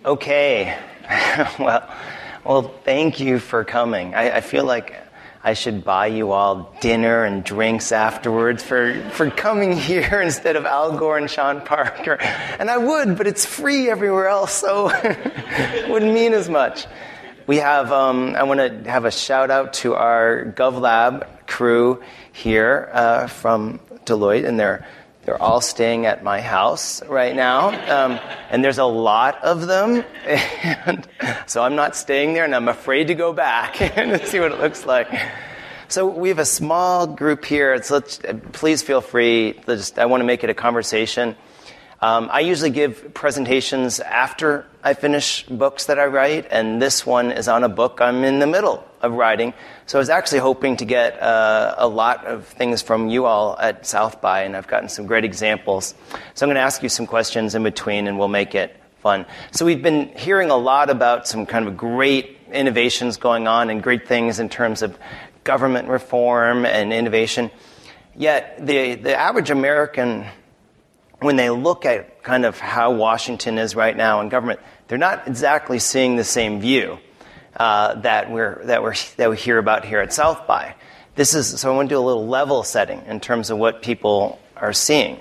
Okay. well, thank you for coming. I feel like I should buy you all dinner and drinks afterwards for coming here instead of Al Gore and Sean Parker. And I would, but it's free everywhere else, so it wouldn't mean as much. We have, I want to have a shout out to our GovLab crew here from Deloitte, and they're all staying at my house right now, and there's a lot of them, and so I'm not staying there, and I'm afraid to go back and see what it looks like. So we have a small group here, so please feel free. I want to make it a conversation. I usually give presentations after I finish books that I write, and this one is on a book I'm in the middle of writing. So I was actually hoping to get a lot of things from you all at South by, and I've gotten some great examples. So I'm going to ask you some questions in between, and we'll make it fun. So we've been hearing a lot about some kind of great innovations going on and great things in terms of government reform and innovation. Yet the average American, when they look at kind of how Washington is right now in government, they're not exactly seeing the same view that we hear about here at South by. So I want to do a little level setting in terms of what people are seeing.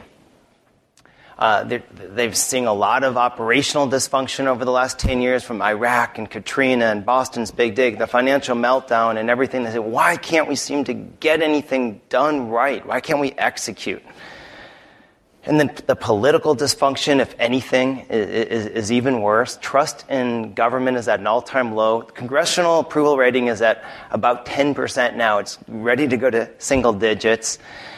They've seen a lot of operational dysfunction over the last 10 years, from Iraq and Katrina and Boston's Big Dig, the financial meltdown and everything. They say, why can't we seem to get anything done right? Why can't we execute? And then the political dysfunction, if anything, is even worse. Trust in government is at an all-time low. Congressional approval rating is at about 10% now. It's ready to go to single digits.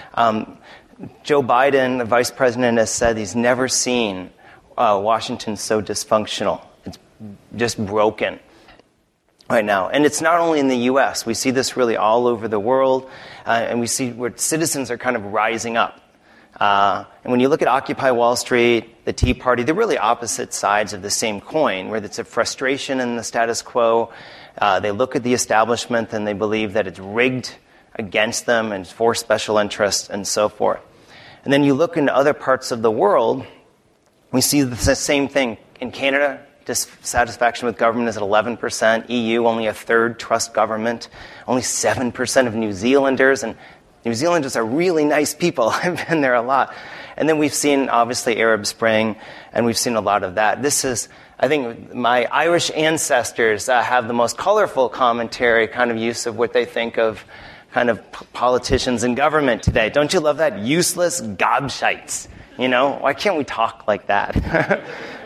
Joe Biden, the vice president, has said he's never seen Washington so dysfunctional. It's just broken right now. And it's not only in the U.S. We see this really all over the world. And we see where citizens are kind of rising up. And when you look at Occupy Wall Street, the Tea Party, they're really opposite sides of the same coin, where it's a frustration in the status quo. They look at the establishment and they believe that it's rigged against them and for special interests and so forth. And then you look into other parts of the world, we see the same thing. In Canada, dissatisfaction with government is at 11%. EU, only a third trust government. Only 7% of New Zealanders, and New Zealanders are really nice people. I've been there a lot. And then we've seen, obviously, Arab Spring, and we've seen a lot of that. This is, I think, my Irish ancestors have the most colorful commentary, kind of use of what they think of kind of politicians and government today. Don't you love that? Useless gobshites. You know, why can't we talk like that?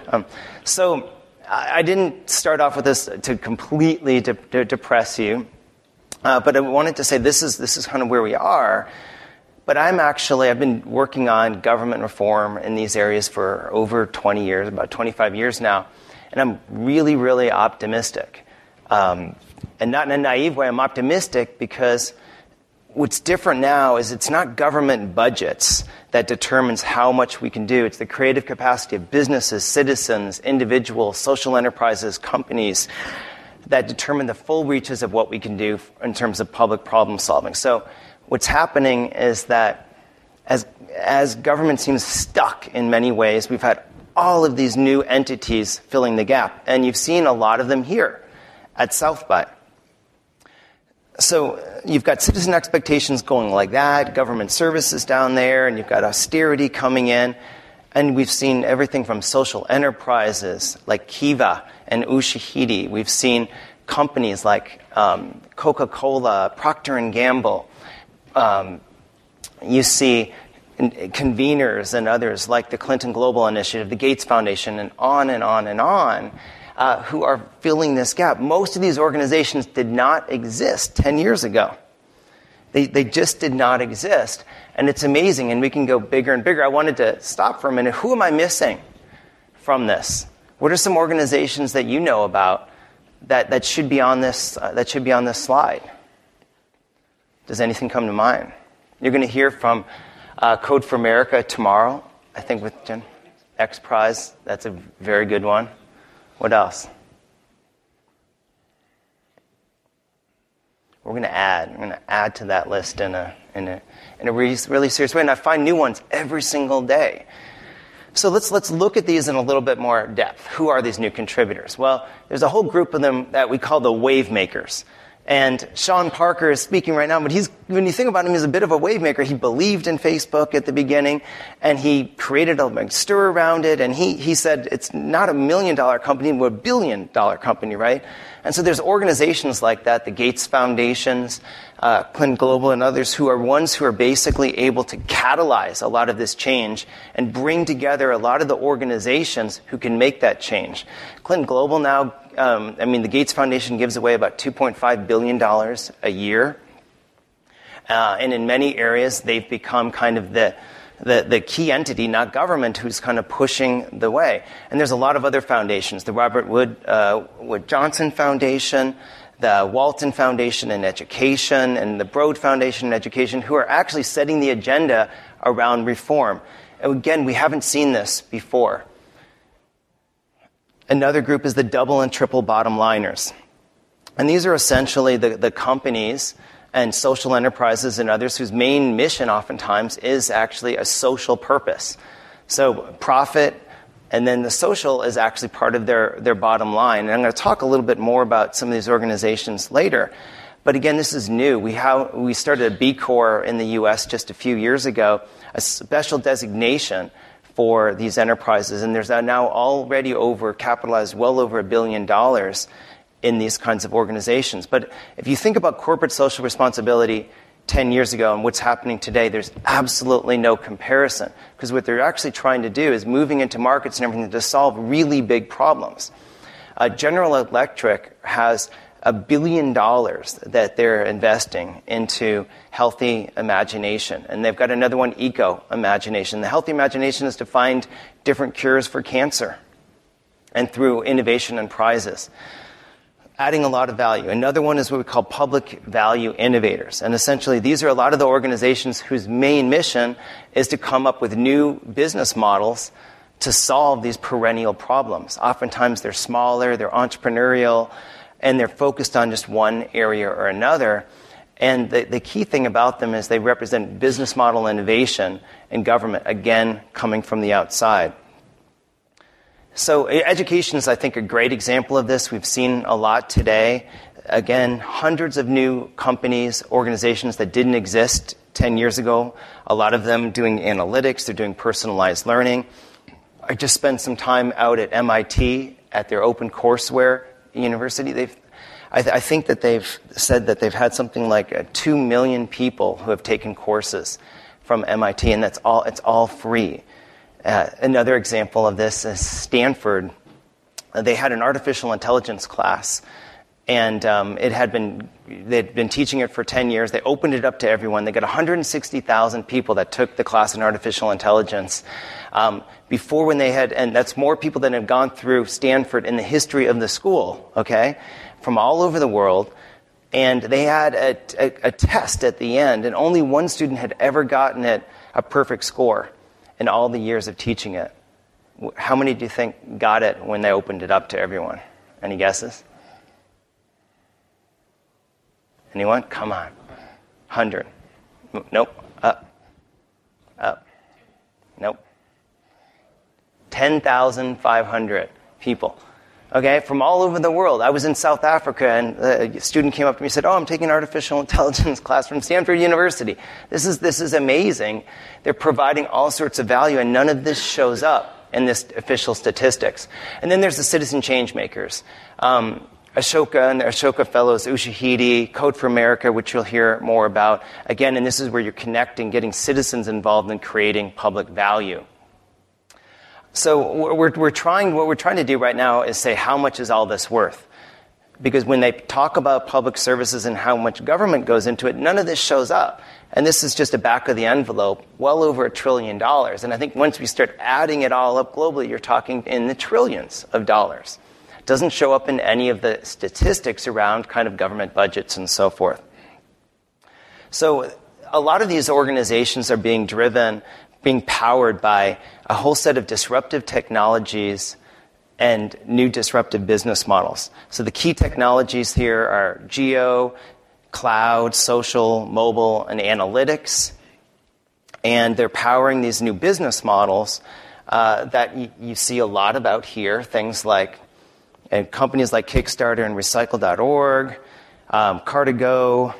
So I didn't start off with this to completely depress you. But I wanted to say this is kind of where we are. But I've been working on government reform in these areas for over 20 years, about 25 years now. And I'm really, really optimistic. And not in a naive way, I'm optimistic because what's different now is it's not government budgets that determines how much we can do. It's the creative capacity of businesses, citizens, individuals, social enterprises, companies that determine the full reaches of what we can do in terms of public problem solving. So what's happening is that as government seems stuck in many ways, we've had all of these new entities filling the gap. And you've seen a lot of them here at South by. So you've got citizen expectations going like that, government services down there, and you've got austerity coming in. And we've seen everything from social enterprises like Kiva and Ushahidi. We've seen companies like Coca-Cola, Procter & Gamble. You see conveners and others like the Clinton Global Initiative, the Gates Foundation, and on and on and on, who are filling this gap. Most of these organizations did not exist 10 years ago. They just did not exist. And it's amazing, and we can go bigger and bigger. I wanted to stop for a minute. Who am I missing from this? What are some organizations that you know about that should be on this slide? Does anything come to mind? You're going to hear from Code for America tomorrow, I think, with Jen. X Prize. That's a very good one. What else? We're going to add to that list in a really serious way, and I find new ones every single day. So let's look at these in a little bit more depth. Who are these new contributors? Well, there's a whole group of them that we call the wave makers. And Sean Parker is speaking right now, but when you think about him, he's a bit of a wave maker. He believed in Facebook at the beginning, and he created a big stir around it, and he said it's not $1 million company, but $1 billion company, right? And so there's organizations like that, the Gates Foundations, Clinton Global, and others who are ones who are basically able to catalyze a lot of this change and bring together a lot of the organizations who can make that change. Clinton Global now, the Gates Foundation gives away about $2.5 billion a year. And in many areas, they've become kind of the key entity, not government, who's kind of pushing the way. And there's a lot of other foundations, the Robert Wood Johnson Foundation, the Walton Foundation in Education, and the Broad Foundation in Education, who are actually setting the agenda around reform. And again, we haven't seen this before. Another group is the double and triple bottom liners. And these are essentially the companies and social enterprises and others whose main mission oftentimes is actually a social purpose. So profit, and then the social is actually part of their bottom line. And I'm going to talk a little bit more about some of these organizations later. But again, this is new. We started a B Corps in the U.S. just a few years ago, a special designation for these enterprises. And there's now already capitalized well over $1 billion in these kinds of organizations. But if you think about corporate social responsibility 10 years ago and what's happening today, there's absolutely no comparison. Because what they're actually trying to do is moving into markets and everything to solve really big problems. General Electric has $1 billion that they're investing into healthy imagination. And they've got another one, Eco Imagination. The healthy imagination is to find different cures for cancer and through innovation and prizes, adding a lot of value. Another one is what we call public value innovators. And essentially, these are a lot of the organizations whose main mission is to come up with new business models to solve these perennial problems. Oftentimes, they're smaller, they're entrepreneurial, and they're focused on just one area or another. And the key thing about them is they represent business model innovation in government, again, coming from the outside. So education is, I think, a great example of this. We've seen a lot today. Again, hundreds of new companies, organizations that didn't exist 10 years ago, a lot of them doing analytics, they're doing personalized learning. I just spent some time out at MIT at their OpenCourseWare university. I think that they've said that they've had something like 2 million people who have taken courses from MIT, and it's all free. Another example of this is Stanford. They had an artificial intelligence class, and they'd been teaching it for 10 years. They opened it up to everyone. They got 160,000 people that took the class in artificial intelligence. And that's more people than have gone through Stanford in the history of the school, okay, from all over the world. And they had a test at the end, and only one student had ever gotten it a perfect score in all the years of teaching it. How many do you think got it when they opened it up to everyone? Any guesses? Anyone? Come on. 100. Nope. Up. Nope. 10,500 people. Okay, from all over the world. I was in South Africa, and a student came up to me and said, I'm taking an artificial intelligence class from Stanford University. This is amazing. They're providing all sorts of value, and none of this shows up in this official statistics. And then there's the citizen change makers. Ashoka and the Ashoka Fellows, Ushahidi, Code for America, which you'll hear more about. Again, and this is where you're connecting, getting citizens involved in creating public value. So what we're trying to do right now is say, how much is all this worth? Because when they talk about public services and how much government goes into it, none of this shows up. And this is just a back of the envelope, well over $1 trillion. And I think once we start adding it all up globally, you're talking in the trillions of dollars. It doesn't show up in any of the statistics around kind of government budgets and so forth. So a lot of these organizations are being powered by a whole set of disruptive technologies and new disruptive business models. So the key technologies here are geo, cloud, social, mobile, and analytics. And they're powering these new business models that you see a lot about here, things like companies like Kickstarter and Recycle.org, Car2Go,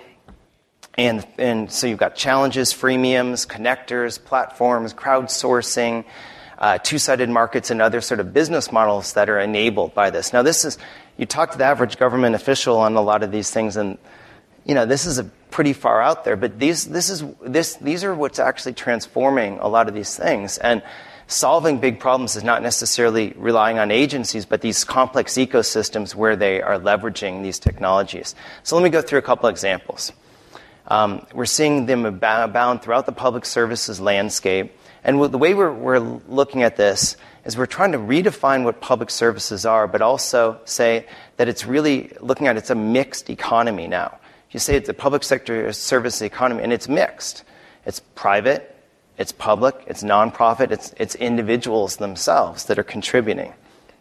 and so you've got challenges, freemiums, connectors, platforms, crowdsourcing, two-sided markets, and other sort of business models that are enabled by this. Now, you talk to the average government official on a lot of these things, and this is pretty far out there. But these are what's actually transforming a lot of these things. And solving big problems is not necessarily relying on agencies, but these complex ecosystems where they are leveraging these technologies. So let me go through a couple examples. We're seeing them abound throughout the public services landscape. And the way we're looking at this is we're trying to redefine what public services are, but also say that it's really looking at it's a mixed economy now. You say it's a public sector service economy, and it's mixed. It's private, it's public, it's nonprofit, it's individuals themselves that are contributing.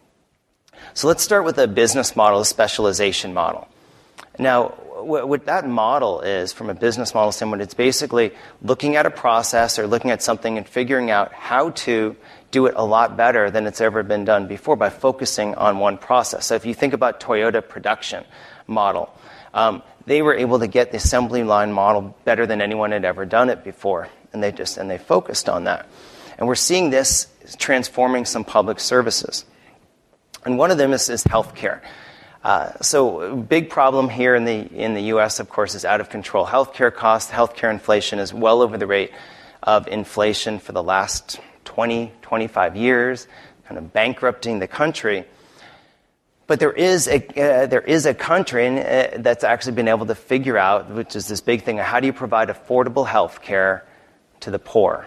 So let's start with a business model, a specialization model. Now, what that model is, from a business model standpoint, it's basically looking at a process or looking at something and figuring out how to do it a lot better than it's ever been done before by focusing on one process. So if you think about Toyota production model, they were able to get the assembly line model better than anyone had ever done it before, and they focused on that. And we're seeing this transforming some public services. And one of them is healthcare. So a big problem here in the U.S., of course, is out of control healthcare costs. Healthcare inflation is well over the rate of inflation for the last 20, 25 years, kind of bankrupting the country. But there is a country that's actually been able to figure out, which is this big thing, how do you provide affordable healthcare to the poor?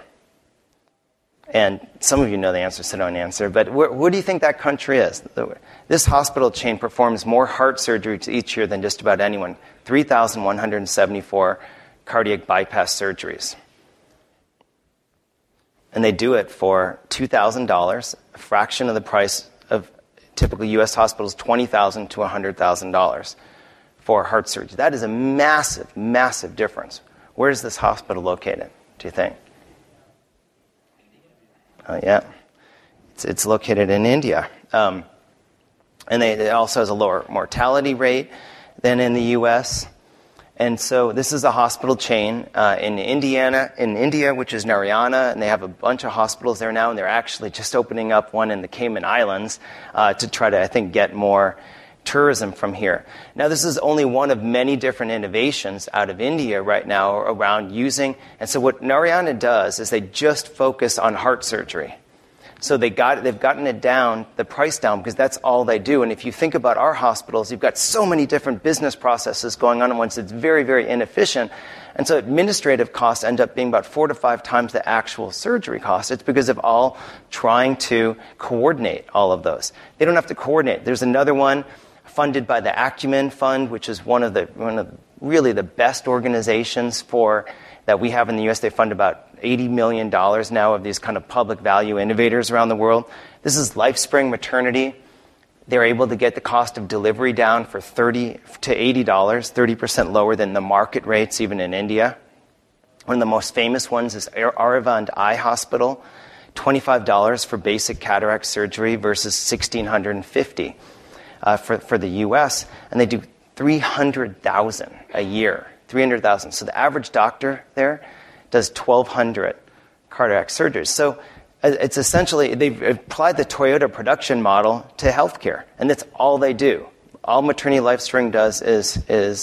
And some of you know the answer, so don't answer. But what do you think that country is? This hospital chain performs more heart surgeries each year than just about anyone. 3,174 cardiac bypass surgeries. And they do it for $2,000, a fraction of the price of typical U.S. hospitals, $20,000 to $100,000 for heart surgery. That is a massive, massive difference. Where is this hospital located, do you think? Yeah, it's located in India. And it also has a lower mortality rate than in the U.S. And so this is a hospital chain in India, which is Narayana, and they have a bunch of hospitals there now, and they're actually just opening up one in the Cayman Islands to try to, I think, get more tourism from here. Now, this is only one of many different innovations out of India right now around using, and so what Narayana does is they just focus on heart surgery. So they've gotten it down, the price down, because that's all they do. And if you think about our hospitals, you've got so many different business processes going on at once. It's very, very inefficient. And so administrative costs end up being about 4 to 5 times the actual surgery cost. It's because of all trying to coordinate all of those. They don't have to coordinate. There's another one funded by the Acumen Fund, which is one of really the best organizations that we have in the U.S. They fund about $80 million now of these kind of public value innovators around the world. This is LifeSpring Maternity. They're able to get the cost of delivery down for $30 to $80, 30% lower than the market rates even in India. One of the most famous ones is Aravind Eye Hospital, $25 for basic cataract surgery versus $1,650 for the U.S., and they do 300,000 a year. 300,000. So the average doctor there does 1,200 cardiac surgeries. So it's essentially, they've applied the Toyota production model to healthcare, and that's all they do. All Maternity LifeSpring does is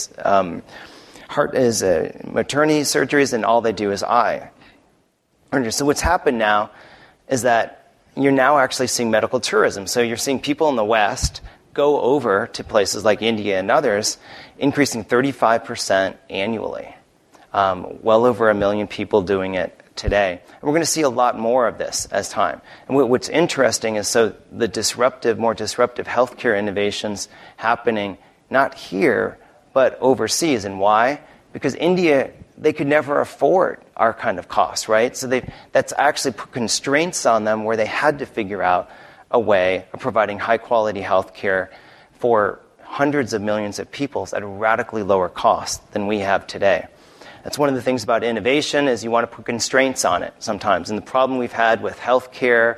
maternity surgeries, and all they do is eye. So what's happened now is that you're now actually seeing medical tourism. So you're seeing people in the West go over to places like India and others, increasing 35% annually. Well over 1 million people doing it today. And we're going to see a lot more of this as time. And what's interesting is the more disruptive healthcare innovations happening not here, but overseas. And why? Because India, they could never afford our kind of costs, right? So that's actually put constraints on them where they had to figure out a way of providing high-quality health care for hundreds of millions of people at a radically lower cost than we have today. That's one of the things about innovation is you want to put constraints on it sometimes. And the problem we've had with health care,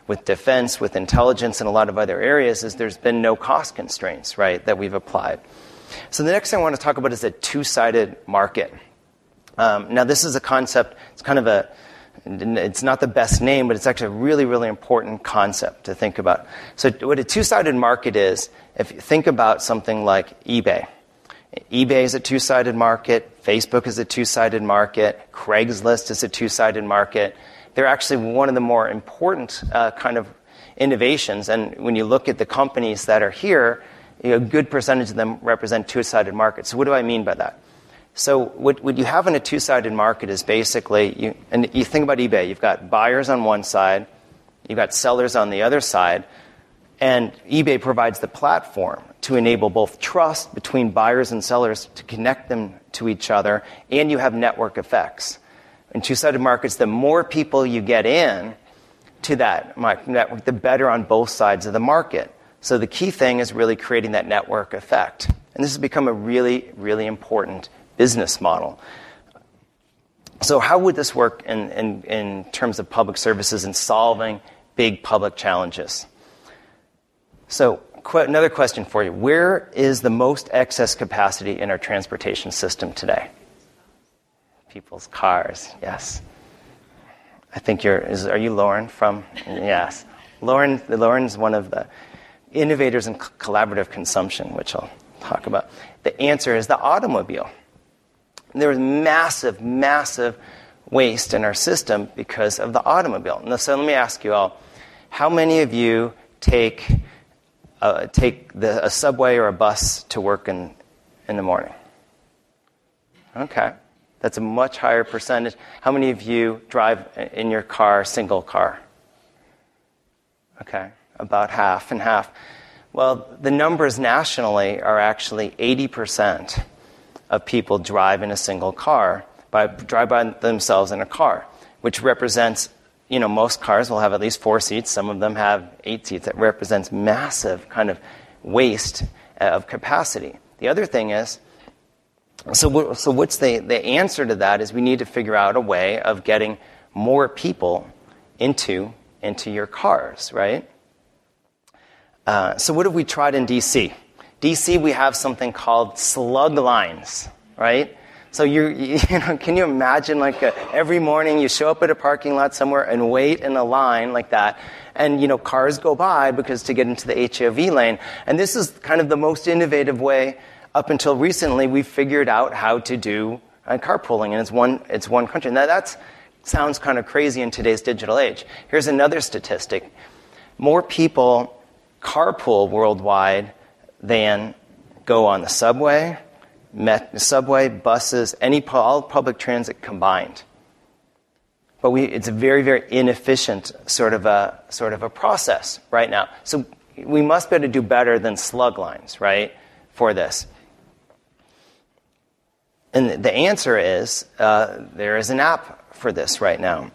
with defense, with intelligence, and a lot of other areas is there's been no cost constraints, right, that we've applied. So the next thing I want to talk about is a two-sided market. Now, this is a concept, it's not the best name, but it's actually a really, really important concept to think about. So what a two-sided market is, if you think about something like eBay. eBay is a two-sided market. Facebook is a two-sided market. Craigslist is a two-sided market. They're actually one of the more important kind of innovations. And when you look at the companies that are here, a good percentage of them represent two-sided markets. So what do I mean by that? So what you have in a two-sided market is basically, you think about eBay, you've got buyers on one side, you've got sellers on the other side, and eBay provides the platform to enable both trust between buyers and sellers to connect them to each other, and you have network effects. In two-sided markets, the more people you get in to that network, the better on both sides of the market. So the key thing is really creating that network effect. And this has become a really, really important business model. So how would this work in terms of public services and solving big public challenges? So another question for you. Where is the most excess capacity in our transportation system today? People's cars, yes. I think are you Lauren from? Yes. Lauren's one of the innovators in collaborative consumption, which I'll talk about. The answer is the automobile. There is massive, massive waste in our system because of the automobile. Now, so let me ask you all, how many of you take a subway or a bus to work in the morning? Okay. That's a much higher percentage. How many of you drive in your car, single car? Okay, about half and half. Well, the numbers nationally are actually 80% of people drive in a single car, drive by themselves in a car, which represents, most cars will have at least 4 seats. Some of them have 8 seats. That represents massive kind of waste of capacity. The other thing is, so what's the answer to that is we need to figure out a way of getting more people into your cars, right? So what have we tried in D.C.? D.C., we have something called slug lines, right? So can you imagine every morning you show up at a parking lot somewhere and wait in a line like that, and cars go by because to get into the HOV lane, and this is kind of the most innovative way. Up until recently, we figured out how to do carpooling, and it's one country. Now that sounds kind of crazy in today's digital age. Here's another statistic: more people carpool worldwide than go on the subway, buses, all public transit combined. But it's a very, very inefficient sort of a process right now. So we must be able to do better than slug lines, right, for this. And the answer is there is an app for this right now.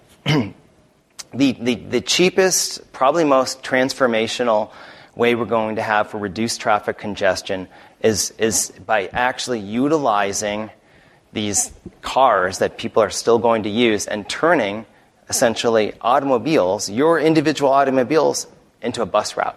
The cheapest, probably most transformational way we're going to have for reduced traffic congestion is by actually utilizing these cars that people are still going to use and turning essentially automobiles, your individual automobiles, into a bus route.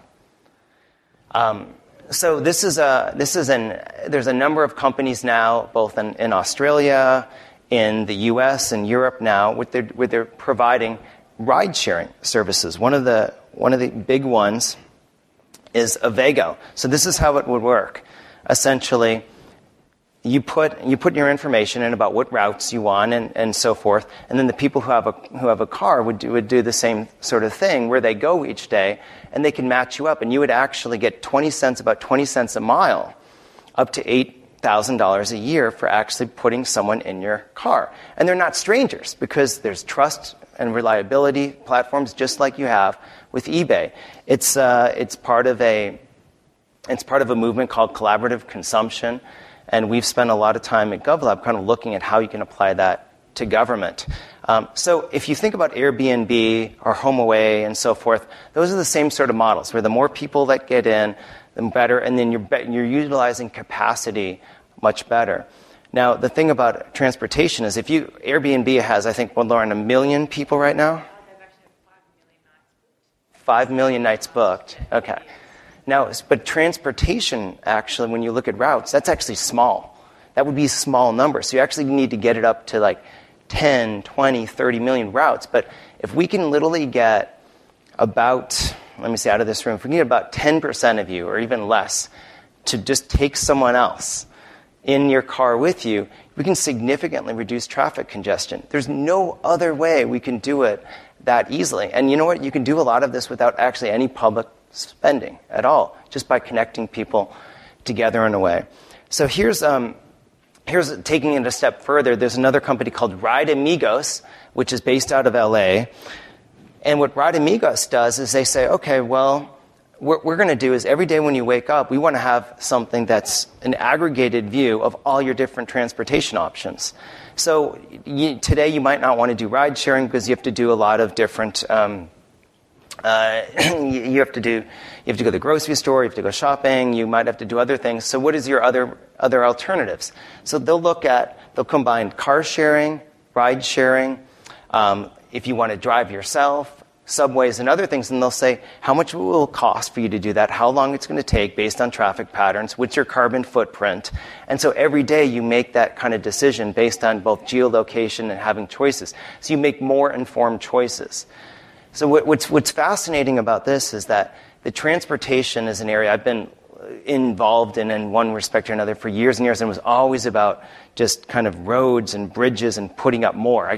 So there's a number of companies now, both in Australia, in the U.S. and Europe now, where they're providing ride-sharing services. One of the big ones is Avego. So this is how it would work. Essentially, you put your information in about what routes you want and so forth, and then the people who have a car would do the same sort of thing where they go each day, and they can match you up, and you would actually get about 20 cents a mile, up to $8,000 a year for actually putting someone in your car. And they're not strangers because there's trust and reliability platforms just like you have with eBay. It's part of a movement called collaborative consumption. And we've spent a lot of time at GovLab kind of looking at how you can apply that to government. So if you think about Airbnb or HomeAway and so forth, those are the same sort of models, where the more people that get in, the better, and then you're utilizing capacity much better. Now, the thing about transportation is Airbnb has, I think, Lauren, 1 million people right now? 5 million nights booked. Okay. Now, but transportation, actually, when you look at routes, that's actually small. That would be a small number. So you actually need to get it up to like 10, 20, 30 million routes. But if we can literally get about, let me see, out of this room, if we can get about 10% of you, or even less, to just take someone else in your car with you, we can significantly reduce traffic congestion. There's no other way we can do it that easily. And you know what? You can do a lot of this without actually any public spending at all, just by connecting people together in a way. So here's taking it a step further. There's another company called Ride Amigos, which is based out of LA. And what Ride Amigos does is they say, okay, well, what we're going to do is every day when you wake up, we want to have something that's an aggregated view of all your different transportation options. So today you might not want to do ride sharing because you have to do a lot of different. You have to go to the grocery store. You have to go shopping. You might have to do other things. So what is your other alternatives? So they'll combine car sharing, ride sharing. If you want to drive yourself, subways and other things, and they'll say how much it will cost for you to do that, how long it's going to take based on traffic patterns, what's your carbon footprint. And so every day you make that kind of decision based on both geolocation and having choices. So you make more informed choices. So what's fascinating about this is that the transportation is an area I've been involved in one respect or another for years and years, and it was always about just kind of roads and bridges and putting up more.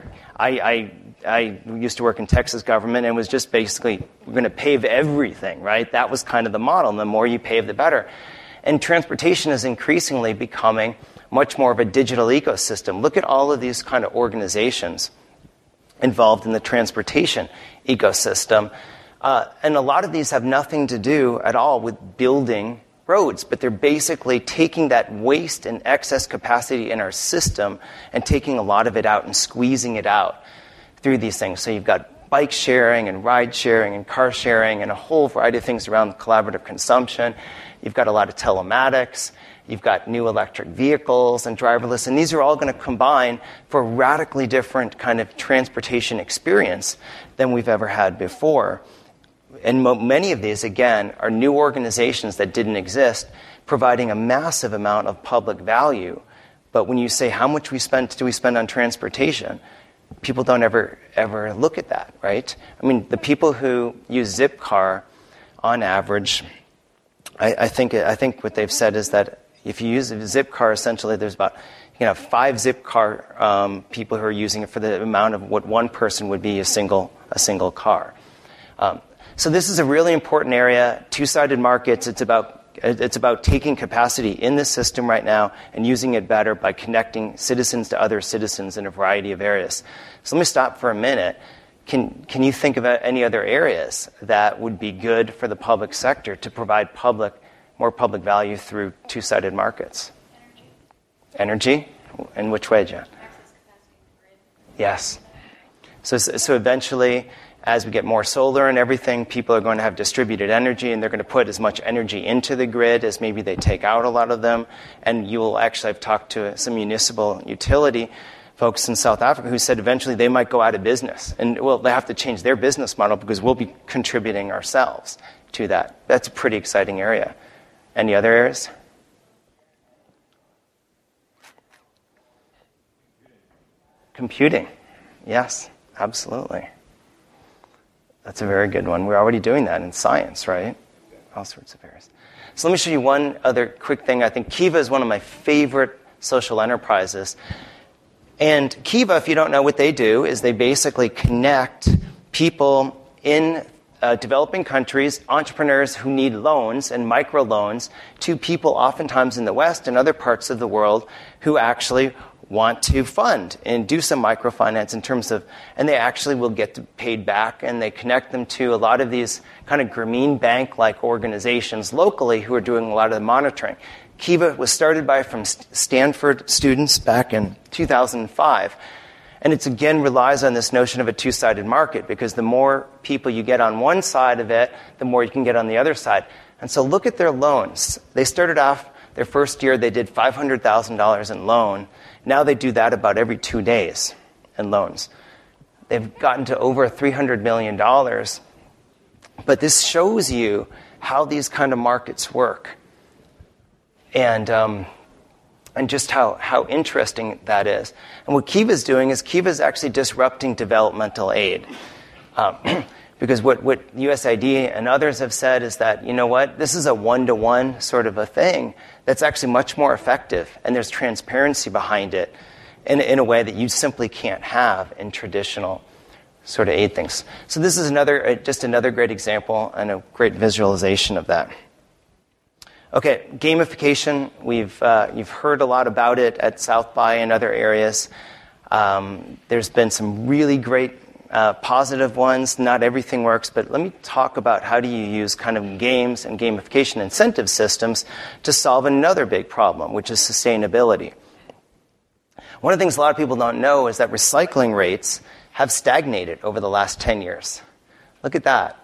I used to work in Texas government, and it was just basically, we're going to pave everything, right? That was kind of the model, and the more you pave, the better. And transportation is increasingly becoming much more of a digital ecosystem. Look at all of these kind of organizations involved in the transportation ecosystem. And a lot of these have nothing to do at all with building roads, but they're basically taking that waste and excess capacity in our system and taking a lot of it out and squeezing it out through these things. So you've got bike sharing and ride sharing and car sharing and a whole variety of things around collaborative consumption. You've got a lot of telematics. You've got new electric vehicles and driverless, and these are all going to combine for a radically different kind of transportation experience than we've ever had before. And many of these, again, are new organizations that didn't exist, providing a massive amount of public value. But when you say how much do we spend on transportation, people don't ever look at that, right? I mean, the people who use Zipcar, on average, I think what they've said is that if you use a Zipcar, essentially there's about 5 Zipcar people who are using it for the amount of what one person would be a single car. So this is a really important area. Two-sided markets. It's about taking capacity in the system right now and using it better by connecting citizens to other citizens in a variety of areas. So let me stop for a minute. Can you think of any other areas that would be good for the public sector to provide more public value through two-sided markets? Energy? In which way, Jen? Access capacity in the grid. Yes. So eventually, as we get more solar and everything, people are going to have distributed energy, and they're going to put as much energy into the grid as maybe they take out a lot of them. And you will actually, I've talked to some municipal utility folks in South Africa who said eventually they might go out of business. And, well, they have to change their business model because we'll be contributing ourselves to that. That's a pretty exciting area. Any other areas? Computing. Yes, absolutely. That's a very good one. We're already doing that in science, right? All sorts of areas. So let me show you one other quick thing. I think Kiva is one of my favorite social enterprises. And Kiva, if you don't know what they do, is they basically connect people in developing countries, entrepreneurs who need loans and microloans, to people oftentimes in the West and other parts of the world who actually want to fund and do some microfinance in terms of, and they actually will get paid back, and they connect them to a lot of these kind of Grameen Bank-like organizations locally who are doing a lot of the monitoring. Kiva was started by from Stanford students back in 2005. And it again relies on this notion of a two-sided market, because the more people you get on one side of it, the more you can get on the other side. And so look at their loans. They started off their first year, they did $500,000 in loan. Now they do that about every 2 days in loans. They've gotten to over $300 million But this shows you how these kind of markets work. And just how interesting that is. And what Kiva's doing is Kiva's actually disrupting developmental aid. Because what USAID and others have said is that, you know what, this is a one-to-one sort of a thing that's actually much more effective, and there's transparency behind it in a way that you simply can't have in traditional sort of aid things. So this is just another great example and a great visualization of that. Okay, gamification. You've heard a lot about it at South by and other areas. There's been some really great positive ones. Not everything works, but let me talk about how do you use kind of games and gamification incentive systems to solve another big problem, which is sustainability. One of the things a lot of people don't know is that recycling rates have stagnated over the last 10 years. Look at that.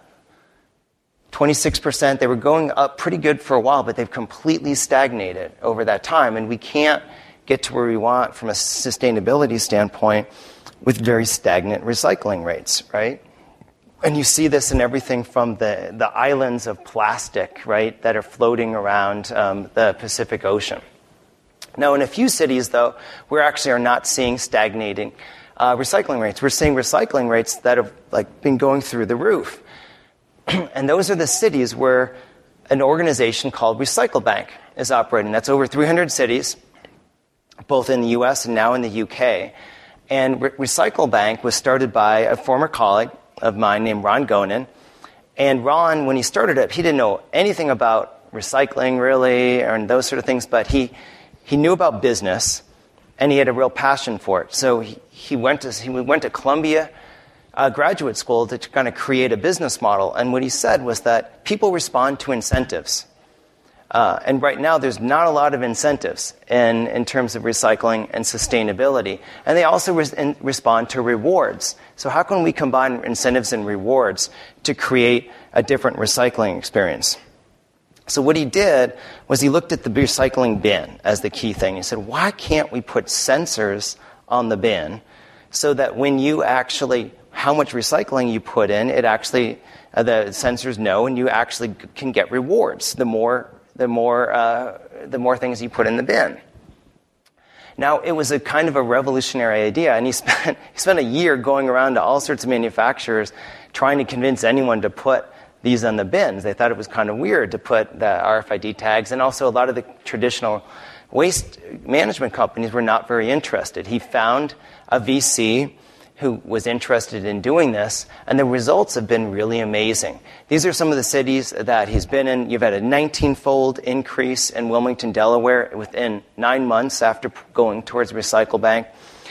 26%, they were going up pretty good for a while, but they've completely stagnated over that time, and we can't get to where we want from a sustainability standpoint with very stagnant recycling rates, right? And you see this in everything from the islands of plastic, right, that are floating around the Pacific Ocean. Now, in a few cities, though, we actually are not seeing stagnating recycling rates. We're seeing recycling rates that have been going through the roof. And those are the cities where an organization called Recycle Bank is operating. That's over 300 cities, both in the U.S. and now in the U.K. And Recycle Bank was started by a former colleague of mine named Ron Gonen. And Ron, when he started it, he didn't know anything about recycling, really, and those sort of things, but he knew about business, and he had a real passion for it. So he went to Columbia graduate school to kind of create a business model. And what he said was that people respond to incentives. And right now, there's not a lot of incentives in terms of recycling and sustainability. And they also respond to rewards. So how can we combine incentives and rewards to create a different recycling experience? So what he did was he looked at the recycling bin as the key thing. He said, why can't we put sensors on the bin so that when you actually, how much recycling you put in, it actually, the sensors know, and you actually can get rewards the more things you put in the bin. Now, it was a kind of a revolutionary idea, and he spent a year going around to all sorts of manufacturers trying to convince anyone to put these on the bins. They thought it was kind of weird to put the RFID tags, and also a lot of the traditional waste management companies were not very interested. He found a VC who was interested in doing this, and the results have been really amazing. These are some of the cities that he's been in. You've had a 19-fold increase in Wilmington, Delaware, within 9 months after going towards Recycle Bank.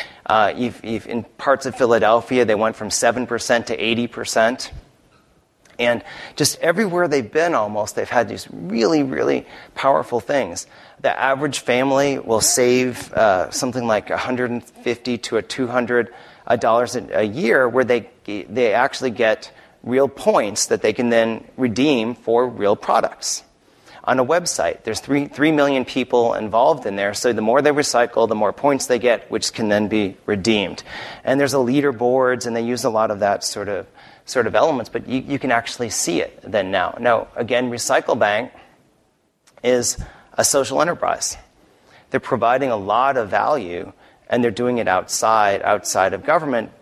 In parts of Philadelphia, they went from 7% to 80%. And just everywhere they've been almost, they've had these really, really powerful things. The average family will save something like $150 to $200 a year, where they actually get real points that they can then redeem for real products. On a website, there's 3 million people involved in there, so the more they recycle, the more points they get, which can then be redeemed. And there's a leaderboards, and they use a lot of that sort of elements, but you can actually see it then now. Now, again, Recycle Bank is a social enterprise. They're providing a lot of value, and they're doing it outside of government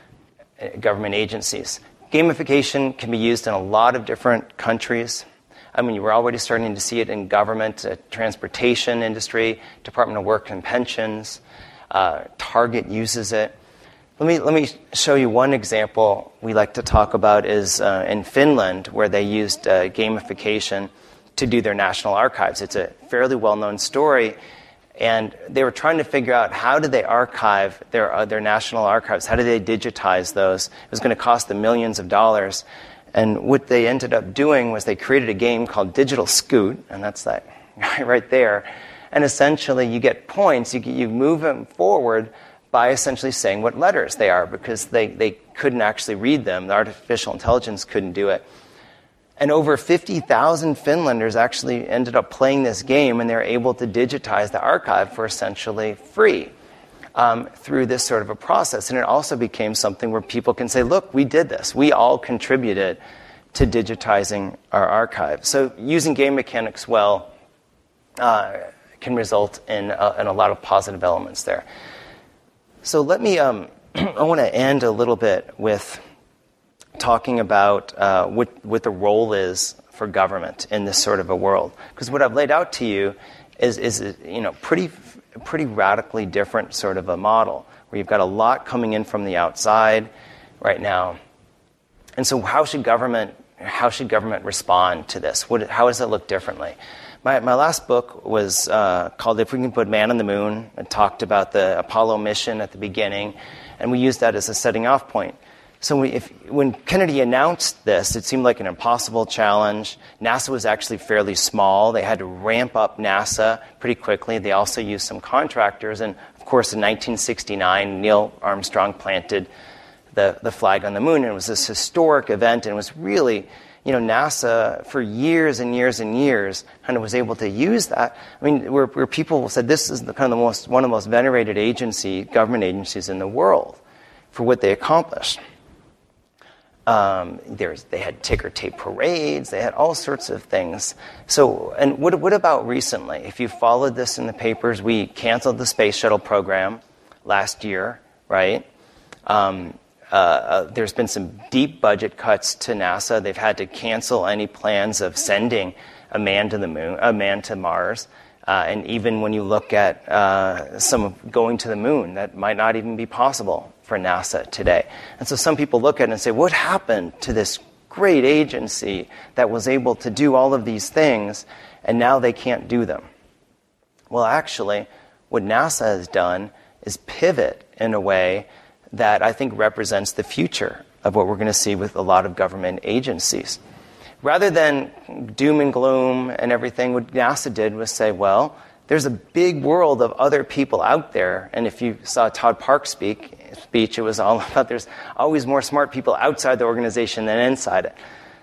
agencies. Gamification can be used in a lot of different countries. I mean, we're already starting to see it in government, transportation industry, Department of Work and Pensions. Target uses it. Let me show you one example we like to talk about is in Finland, where they used gamification to do their national archives. It's a fairly well-known story, and they were trying to figure out how did they archive their national archives, how did they digitize those. It was going to cost them millions of dollars. And what they ended up doing was they created a game called Digital Scoot, and that's that guy right there. And essentially you get points, you move them forward by essentially saying what letters they are, because they couldn't actually read them. The artificial intelligence couldn't do it. And over 50,000 Finlanders actually ended up playing this game, and they were able to digitize the archive for essentially free through this sort of a process. And it also became something where people can say, look, we did this. We all contributed to digitizing our archive. So using game mechanics well can result in a lot of positive elements there. So let me, I want to end a little bit with talking about what the role is for government in this sort of a world. Because what I've laid out to you is pretty radically different sort of a model, where you've got a lot coming in from the outside right now. And so how should government respond to this? How does it look differently? My last book was called If We Can Put Man on the Moon. It talked about the Apollo mission at the beginning, and we used that as a setting off point. So when Kennedy announced this, it seemed like an impossible challenge. NASA was actually fairly small. They had to ramp up NASA pretty quickly. They also used some contractors. And, of course, in 1969, Neil Armstrong planted the flag on the moon. And it was this historic event, and it was really, NASA for years and years and years kind of was able to use that. I mean, where people said this is one of the most venerated government agencies in the world for what they accomplished. They had ticker tape parades. They had all sorts of things. So, and what about recently? If you followed this in the papers, we canceled the space shuttle program last year, right? There's been some deep budget cuts to NASA. They've had to cancel any plans of sending a man to the moon, a man to Mars. And even when you look at some of going to the moon, that might not even be possible for NASA today. And so some people look at it and say, what happened to this great agency that was able to do all of these things, and now they can't do them? Well, actually, what NASA has done is pivot in a way that I think represents the future of what we're going to see with a lot of government agencies. Rather than doom and gloom and everything, what NASA did was say, well, there's a big world of other people out there. And if you saw Todd Parks' speech, it was all about there's always more smart people outside the organization than inside it.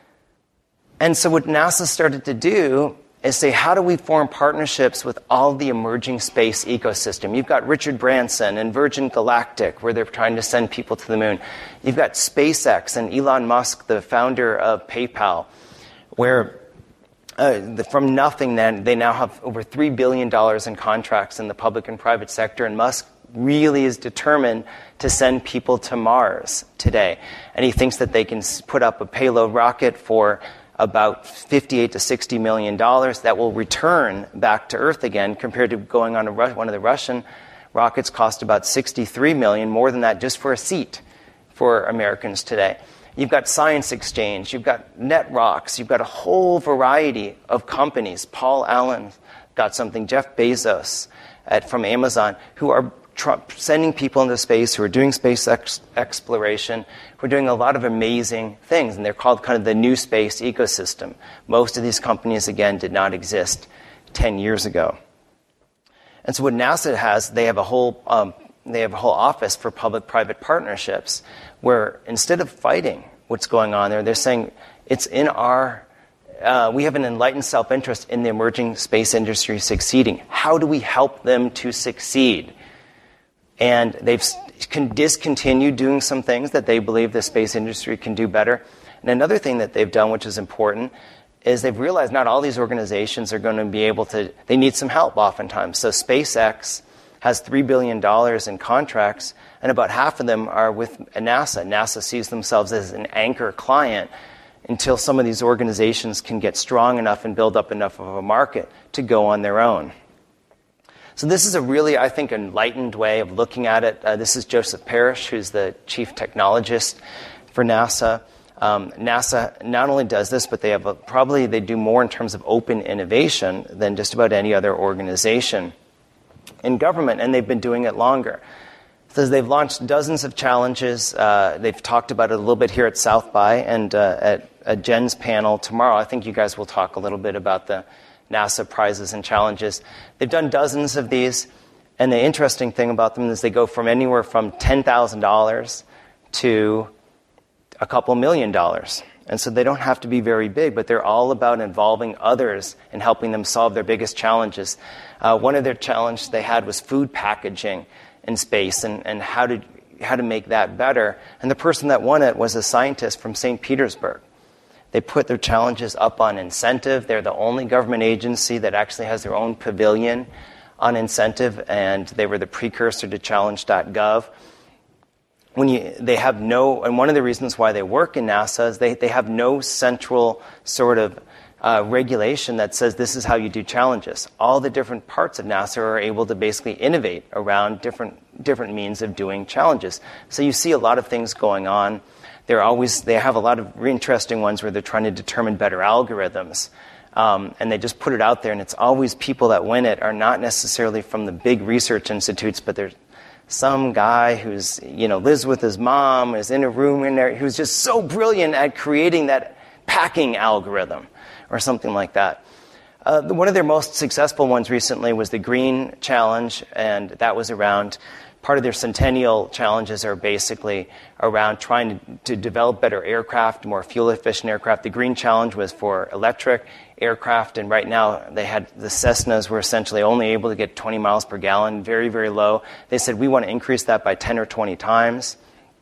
And so what NASA started to do is say, how do we form partnerships with all the emerging space ecosystem? You've got Richard Branson and Virgin Galactic, where they're trying to send people to the moon. You've got SpaceX and Elon Musk, the founder of PayPal, where from nothing then, they now have over $3 billion in contracts in the public and private sector, and Musk really is determined to send people to Mars today. And he thinks that they can put up a payload rocket for about $58 to $60 million that will return back to Earth again, compared to going on one of the Russian rockets cost about $63 million, more than that just for a seat for Americans today. You've got Science Exchange, you've got NetRocks, you've got a whole variety of companies. Paul Allen got something, Jeff Bezos from Amazon, who are sending people into space, who are doing space exploration, who are doing a lot of amazing things, and they're called kind of the new space ecosystem. Most of these companies, again, did not exist 10 years ago. And so what NASA has, they have a whole office for public-private partnerships, where instead of fighting what's going on there, they're saying it's in we have an enlightened self-interest in the emerging space industry succeeding. How do we help them to succeed? And they've discontinued doing some things that they believe the space industry can do better. And another thing that they've done, which is important, is they've realized not all these organizations are going to be able to, they need some help oftentimes. So SpaceX has $3 billion in contracts, and about half of them are with NASA. NASA sees themselves as an anchor client until some of these organizations can get strong enough and build up enough of a market to go on their own. So this is a really, I think, enlightened way of looking at it. This is Joseph Parrish, who's the chief technologist for NASA. NASA not only does this, but they do more in terms of open innovation than just about any other organization in government, and they've been doing it longer. So they've launched dozens of challenges. They've talked about it a little bit here at South by, and at Jen's panel tomorrow, I think you guys will talk a little bit about the NASA prizes and challenges. They've done dozens of these, and the interesting thing about them is they go from anywhere from $10,000 to a couple $1 million. And so they don't have to be very big, but they're all about involving others and helping them solve their biggest challenges. One of their challenges they had was food packaging in space and how to make that better. And the person that won it was a scientist from St. Petersburg. They put their challenges up on Incentive. They're the only government agency that actually has their own pavilion on Incentive, and they were the precursor to challenge.gov. They have no, and one of the reasons why they work in NASA is they have no central sort of regulation that says this is how you do challenges. All the different parts of NASA are able to basically innovate around different means of doing challenges. So you see a lot of things going on. They have a lot of interesting ones where they're trying to determine better algorithms. And they just put it out there, and it's always people that win it are not necessarily from the big research institutes, but there's some guy who's, lives with his mom, is in a room in there, who's just so brilliant at creating that packing algorithm or something like that. One of their most successful ones recently was the Green Challenge, and that was around, part of their centennial challenges are basically around trying to develop better aircraft, more fuel-efficient aircraft. The Green Challenge was for electric aircraft, and right now the Cessnas were essentially only able to get 20 miles per gallon, very, very low. They said, we want to increase that by 10 or 20 times.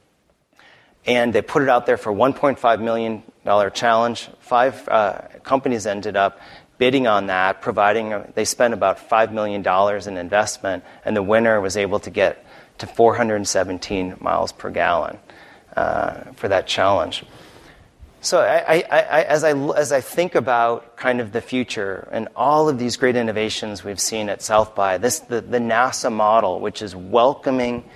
And they put it out there for a $1.5 million challenge. 5 companies ended up bidding on that, they spent about $5 million in investment, and the winner was able to get to 417 miles per gallon for that challenge. So as I think about kind of the future and all of these great innovations we've seen at South by, the NASA model, which is welcoming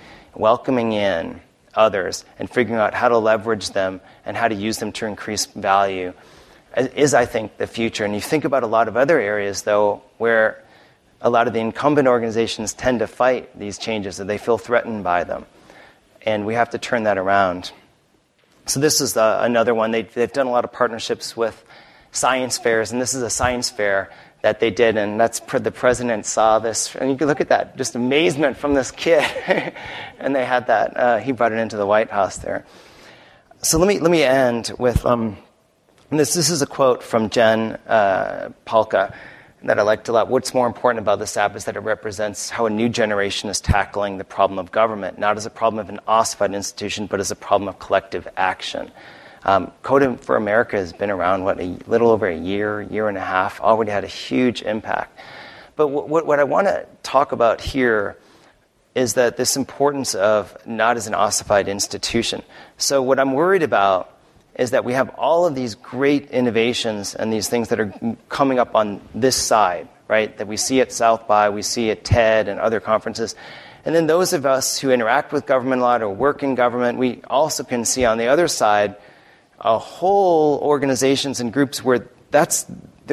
in others and figuring out how to leverage them and how to use them to increase value, is, I think, the future. And you think about a lot of other areas, though, where a lot of the incumbent organizations tend to fight these changes, and they feel threatened by them. And we have to turn that around. So this is another one. They've done a lot of partnerships with science fairs, and this is a science fair that they did, and the president saw this, and you can look at that, just amazement from this kid. And they had that, he brought it into the White House there. So let me end with, this is a quote from Jen Pahlka that I liked a lot. What's more important about this app is that it represents how a new generation is tackling the problem of government, not as a problem of an ossified institution, but as a problem of collective action. Code for America has been around, a little over a year and a half, already had a huge impact. But what I want to talk about here is that this importance of not as an ossified institution. So what I'm worried about is that we have all of these great innovations and these things that are coming up on this side, right? That we see at South by, we see at TED and other conferences. And then those of us who interact with government a lot or work in government, we also can see on the other side a whole organizations and groups where they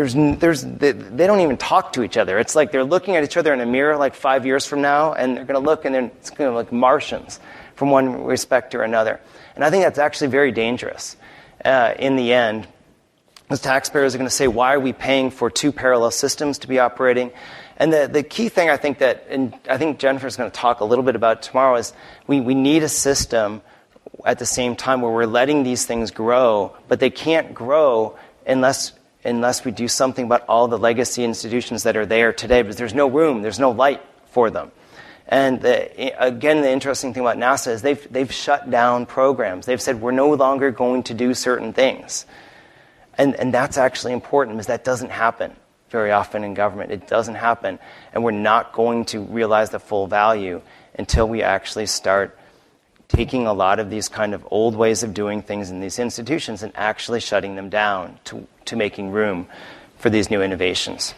don't even talk to each other. It's like they're looking at each other in a mirror like 5 years from now, and they're going to look, and then it's going to look Martians from one respect or another. And I think that's actually very dangerous. In the end, as taxpayers are going to say, why are we paying for 2 parallel systems to be operating? And the key thing I think and I think Jennifer's going to talk a little bit about tomorrow, is we need a system at the same time where we're letting these things grow, but they can't grow unless we do something about all the legacy institutions that are there today, because there's no room, there's no light for them. And again, the interesting thing about NASA is they've shut down programs. They've said we're no longer going to do certain things. And that's actually important, because that doesn't happen very often in government. It doesn't happen. And we're not going to realize the full value until we actually start taking a lot of these kind of old ways of doing things in these institutions and actually shutting them down to making room for these new innovations.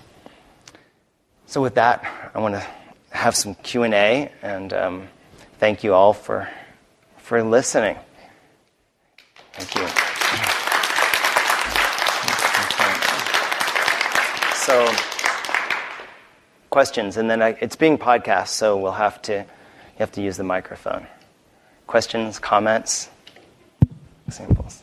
So with that, I want to have some Q&A, and thank you all for listening. Thank you. So, questions, and then it's being podcast, so you have to use the microphone. Questions, comments, examples.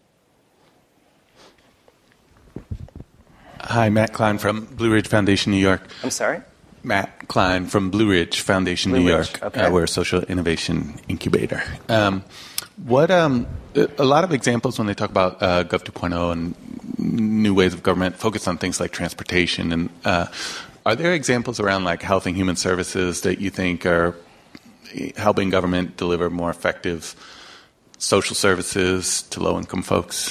Hi, Matt Klein from Blue Ridge Foundation, New York. I'm sorry? Matt Klein from Blue Ridge Foundation, New York. Okay. We're a social innovation incubator. A lot of examples when they talk about Gov 2.0 and new ways of government focus on things like transportation. And are there examples around like health and human services that you think are helping government deliver more effective social services to low-income folks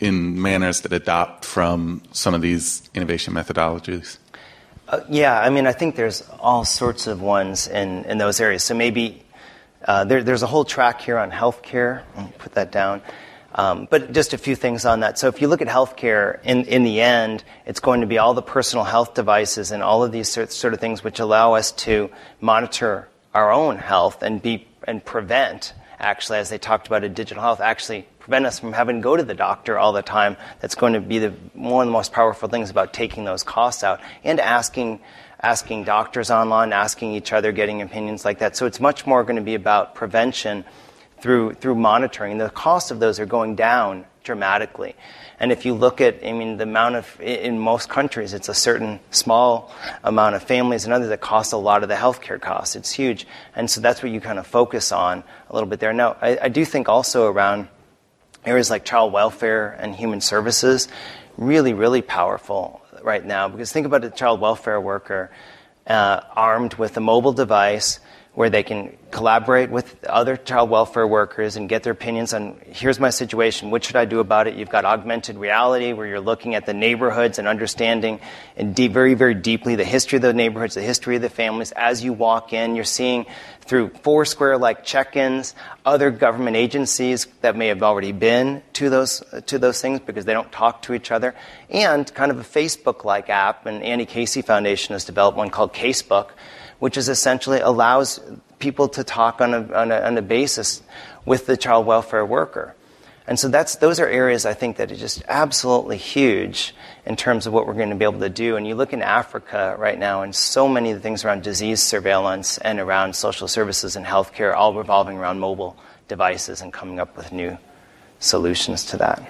in manners that adopt from some of these innovation methodologies? Yeah, I mean, I think there's all sorts of ones in those areas. So maybe there's a whole track here on healthcare. I'll put that down. But just a few things on that. So if you look at healthcare, in the end, it's going to be all the personal health devices and all of these sort of things which allow us to monitor our own health and prevent, actually, as they talked about in digital health, actually prevent us from having to go to the doctor all the time. That's going to be one of the most powerful things about taking those costs out and asking doctors online, asking each other, getting opinions like that. So it's much more going to be about prevention through monitoring. The costs of those are going down dramatically. And if you look at, I mean, the amount of, in most countries, it's a certain small amount of families and others that cost a lot of the healthcare costs. It's huge. And so that's what you kind of focus on a little bit there. Now, I do think also around areas like child welfare and human services, really, really powerful right now. Because think about a child welfare worker armed with a mobile device where they can collaborate with other child welfare workers and get their opinions on, here's my situation, what should I do about it? You've got augmented reality where you're looking at the neighborhoods and understanding very, very deeply the history of the neighborhoods, the history of the families. As you walk in, you're seeing through Foursquare-like check-ins, other government agencies that may have already been to those things because they don't talk to each other, and kind of a Facebook-like app, and Annie Casey Foundation has developed one called Casebook, which is essentially allows people to talk on a basis with the child welfare worker. And so those are areas I think that are just absolutely huge in terms of what we're going to be able to do. And you look in Africa right now, and so many of the things around disease surveillance and around social services and healthcare all revolving around mobile devices and coming up with new solutions to that.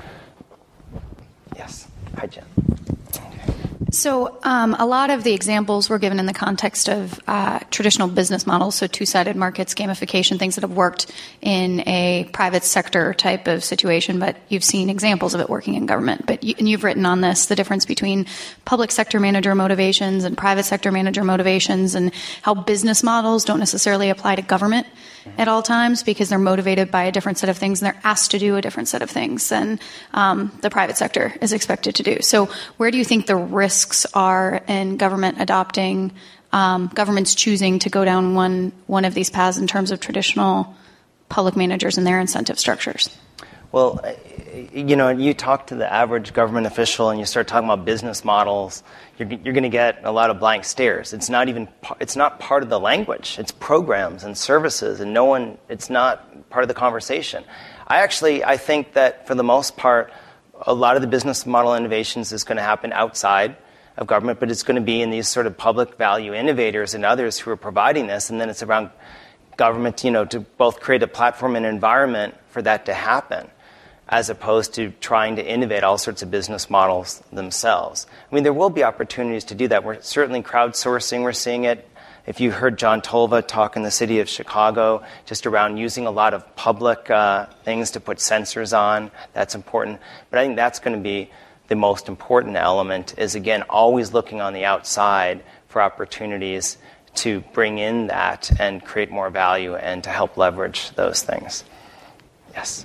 Yes. Hi, Jen. So a lot of the examples were given in the context of traditional business models, so two-sided markets, gamification, things that have worked in a private sector type of situation, but you've seen examples of it working in government. And you've written on this, the difference between public sector manager motivations and private sector manager motivations, and how business models don't necessarily apply to government at all times because they're motivated by a different set of things and they're asked to do a different set of things than the private sector is expected to do. So where do you think the risks are in government adopting, governments choosing to go down one of these paths in terms of traditional public managers and their incentive structures? Well, you talk to the average government official and you start talking about business models, you're going to get a lot of blank stares. It's not part of the language. It's programs and services, and it's not part of the conversation. I think that for the most part, a lot of the business model innovations is going to happen outside of government, but it's going to be in these sort of public value innovators and others who are providing this, and then it's around government, to both create a platform and environment for that to happen, as opposed to trying to innovate all sorts of business models themselves. I mean, there will be opportunities to do that. We're certainly crowdsourcing. We're seeing it. If you heard John Tolva talk in the city of Chicago, just around using a lot of public things to put sensors on, that's important. But I think that's going to be the most important element is, again, always looking on the outside for opportunities to bring in that and create more value and to help leverage those things. Yes.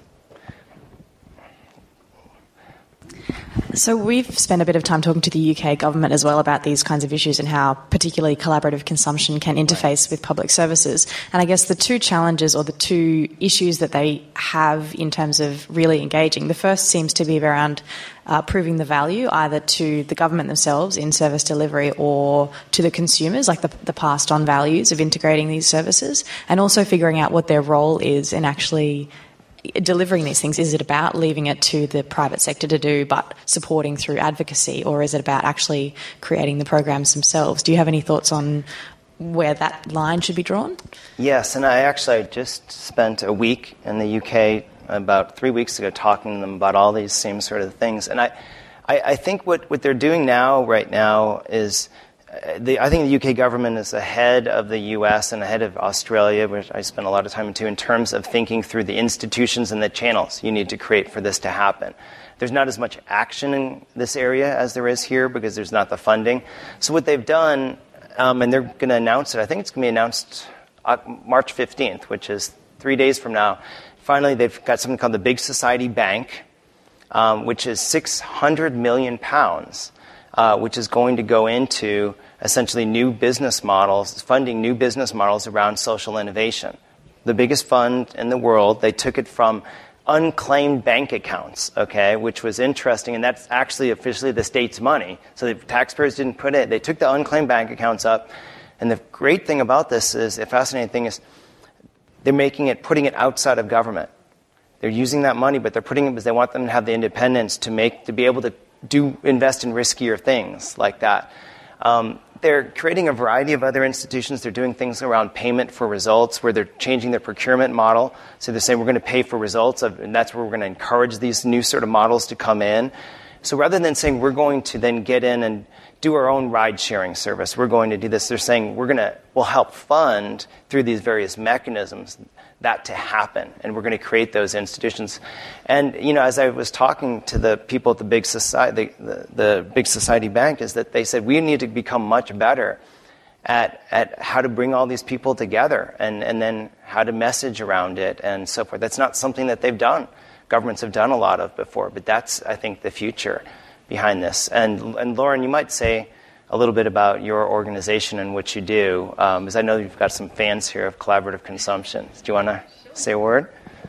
So we've spent a bit of time talking to the UK government as well about these kinds of issues and how particularly collaborative consumption can interface with public services. And I guess the two challenges or the two issues that they have in terms of really engaging, the first seems to be around proving the value either to the government themselves in service delivery or to the consumers, like the passed on values of integrating these services, and also figuring out what their role is in actually delivering these things. Is it about leaving it to the private sector to do but supporting through advocacy, or is it about actually creating the programs themselves? Do you have any thoughts on where that line should be drawn? Yes, and I just spent a week in the UK about 3 weeks ago talking to them about all these same sort of things. And I think what they're doing right now is I think the UK government is ahead of the US and ahead of Australia, which I spent a lot of time into, in terms of thinking through the institutions and the channels you need to create for this to happen. There's not as much action in this area as there is here because there's not the funding. So what they've done, and they're going to announce it, I think it's going to be announced March 15th, which is 3 days from now. Finally, they've got something called the Big Society Bank, which is £600 million, which is going to go into essentially new business models, funding new business models around social innovation. The biggest fund in the world, they took it from unclaimed bank accounts, okay, which was interesting, and that's actually officially the state's money. So the taxpayers didn't put it. They took the unclaimed bank accounts up, and the great thing about this is, the fascinating thing is, they're putting it outside of government. They're using that money, but they're putting it because they want them to have the independence to be able to invest in riskier things like that. They're creating a variety of other institutions. They're doing things around payment for results, where they're changing their procurement model. So they're saying we're going to pay for results, and that's where we're going to encourage these new sort of models to come in. So rather than saying we're going to then get in and do our own ride-sharing service, we're going to do this, they're saying we'll help fund through these various mechanisms that to happen, and we're going to create those institutions. And as I was talking to the people at the Big Society, the Big Society Bank, is that they said we need to become much better at how to bring all these people together, and then how to message around it and so forth. That's not something that they've done. Governments have done a lot of before, but that's, I think, the future behind this. And Lauren, you might say a little bit about your organization and what you do, because I know you've got some fans here of collaborative consumption. Do you want to say a word?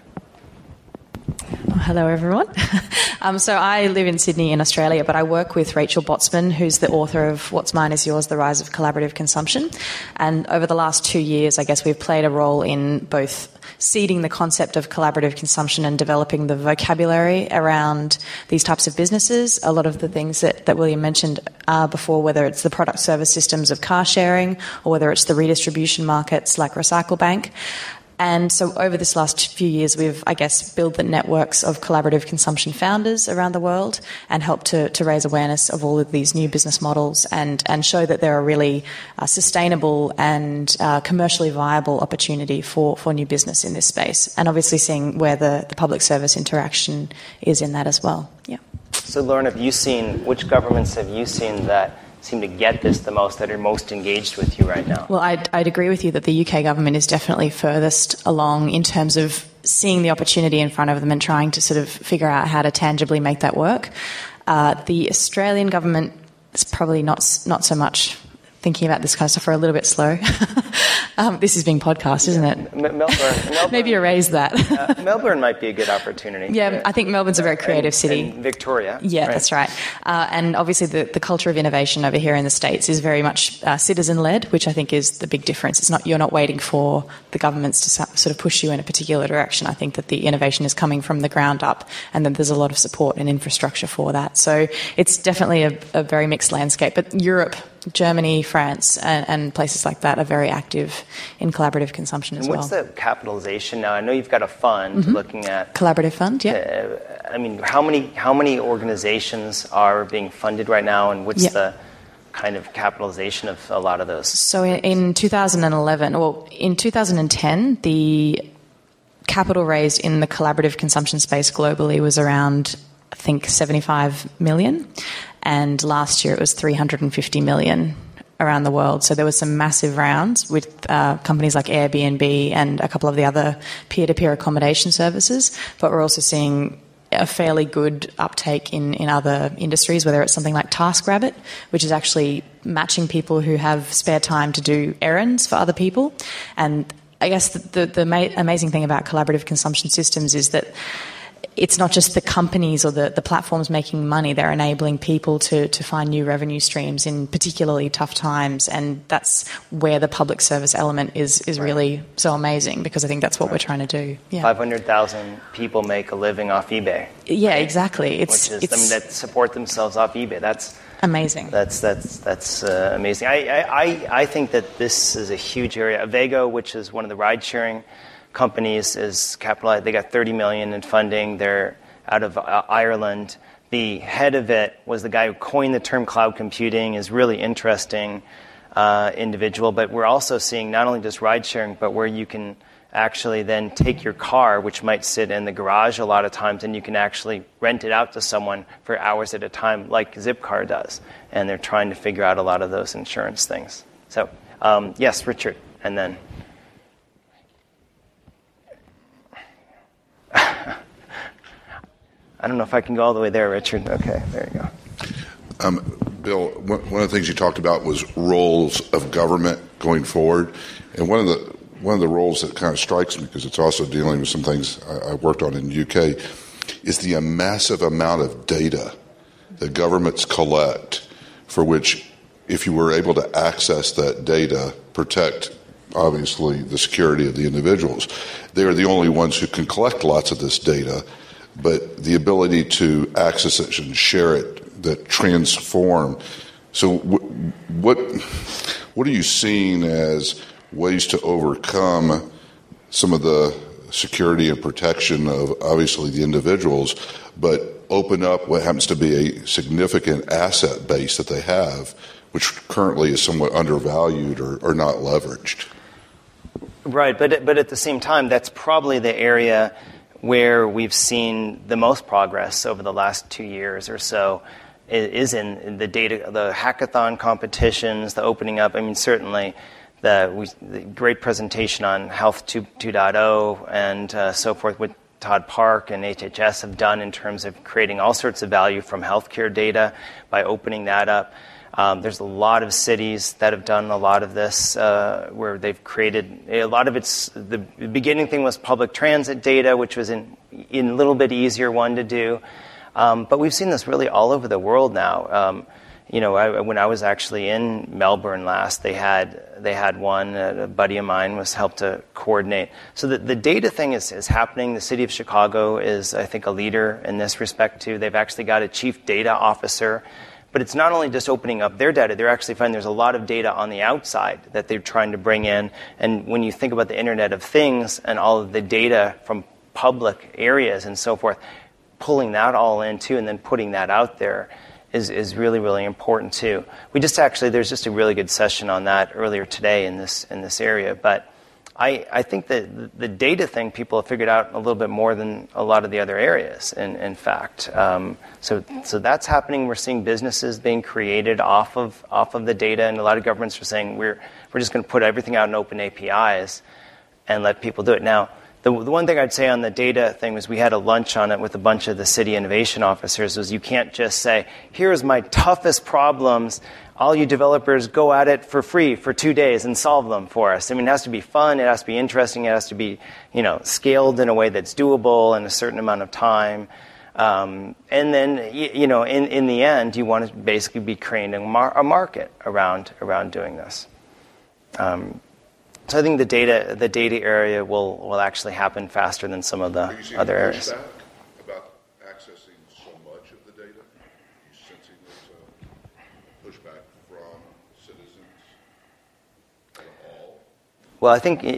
Hello, everyone. So I live in Sydney in Australia, but I work with Rachel Botsman, who's the author of What's Mine Is Yours, The Rise of Collaborative Consumption. And over the last 2 years, I guess we've played a role in both seeding the concept of collaborative consumption and developing the vocabulary around these types of businesses. A lot of the things that William mentioned before, whether it's the product service systems of car sharing or whether it's the redistribution markets like Recycle Bank. And so over this last few years, we've, I guess, built the networks of collaborative consumption founders around the world and helped to raise awareness of all of these new business models and show that they're a really sustainable and commercially viable opportunity for new business in this space. And obviously seeing where the public service interaction is in that as well. Yeah. So Lauren, which governments have you seen that seem to get this the most, that are most engaged with you right now? Well, I'd agree with you that the UK government is definitely furthest along in terms of seeing the opportunity in front of them and trying to sort of figure out how to tangibly make that work. The Australian government is probably not so much thinking about this kind of stuff. We're a little bit slow. This is being podcast, isn't it? Melbourne. Maybe erase that. Melbourne might be a good opportunity. Yeah, I think Melbourne's a very creative city. And Victoria. Yeah, right. That's right. And obviously the culture of innovation over here in the States is very much citizen-led, which I think is the big difference. You're not waiting for the governments to sort of push you in a particular direction. I think that the innovation is coming from the ground up, and then there's a lot of support and infrastructure for that. So it's definitely a very mixed landscape. But Europe, Germany, France, and places like that are very active in collaborative consumption as well. What's the capitalization now? I know you've got a fund looking at collaborative fund. Yeah. I mean, how many organizations are being funded right now, and what's the kind of capitalization of a lot of those? So in 2010, the capital raised in the collaborative consumption space globally was around, I think, 75 million. And last year it was 350 million around the world. So there were some massive rounds with companies like Airbnb and a couple of the other peer-to-peer accommodation services. But we're also seeing a fairly good uptake in other industries, whether it's something like TaskRabbit, which is actually matching people who have spare time to do errands for other people. And I guess the amazing thing about collaborative consumption systems is that it's not just the companies or the platforms making money. They're enabling people to find new revenue streams in particularly tough times, and that's where the public service element is really so amazing, because I think that's what we're trying to do. Yeah. 500,000 people make a living off eBay. Yeah, exactly. That support themselves off eBay. That's amazing. That's amazing. I think that this is a huge area. Avego, which is one of the ride-sharing companies, is capitalized. They got 30 million in funding. They're out of Ireland. The head of it was the guy who coined the term cloud computing. Is really interesting individual. But we're also seeing not only just ride sharing, but where you can actually then take your car, which might sit in the garage a lot of times, and you can actually rent it out to someone for hours at a time, like Zipcar does. And they're trying to figure out a lot of those insurance things. So yes, Richard, and then. I don't know if I can go all the way there, Richard. Okay, there you go. Bill, one of the things you talked about was roles of government going forward, and one of the roles that kind of strikes me, because it's also dealing with some things I worked on in the UK, is the massive amount of data that governments collect, for which, if you were able to access that data, protect, obviously, the security of the individuals. They are the only ones who can collect lots of this data, but the ability to access it and share it, that transform. So what are you seeing as ways to overcome some of the security and protection of, obviously, the individuals, but open up what happens to be a significant asset base that they have, which currently is somewhat undervalued or not leveraged? Right, but at the same time, that's probably the area where we've seen the most progress over the last 2 years or so, is in the data, the hackathon competitions, the opening up. I mean, certainly the great presentation on Health 2.0 and so forth, what Todd Park and HHS have done in terms of creating all sorts of value from healthcare data by opening that up. There's a lot of cities that have done a lot of this, where they've created a lot of it's. The beginning thing was public transit data, which was in a little bit easier one to do, but we've seen this really all over the world now. When I was actually in Melbourne last, they had one. A buddy of mine was helped to coordinate. So the data thing is happening. The city of Chicago is, I think, a leader in this respect too. They've actually got a chief data officer. But it's not only just opening up their data, they're actually finding there's a lot of data on the outside that they're trying to bring in. And when you think about the Internet of Things and all of the data from public areas and so forth, pulling that all in too and then putting that out there is really, really important too. There's just a really good session on that earlier today in this area. But I think that the data thing people have figured out a little bit more than a lot of the other areas, in fact. So that's happening. We're seeing businesses being created off of the data, and a lot of governments are saying we're just going to put everything out in open APIs and let people do it. Now, the one thing I'd say on the data thing was we had a lunch on it with a bunch of the city innovation officers, was you can't just say, here's my toughest problems, all you developers go at it for free for 2 days and solve them for us. I mean, it has to be fun, it has to be interesting, it has to be, scaled in a way that's doable in a certain amount of time. And then, in the end, you want to basically be creating a market around doing this. So I think the data area will actually happen faster than some of the other areas. Are you seeing pushback about accessing so much of the data? Are you sensing there's a pushback from citizens at all? Well, I think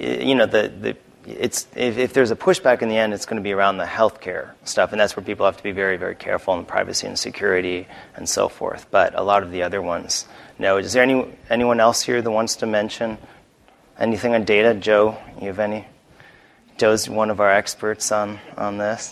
if there's a pushback in the end, it's going to be around the healthcare stuff, and that's where people have to be very, very careful in privacy and security and so forth. But a lot of the other ones, no. Is there anyone else here that wants to mention anything on data? Joe, you have any? Joe's one of our experts on this.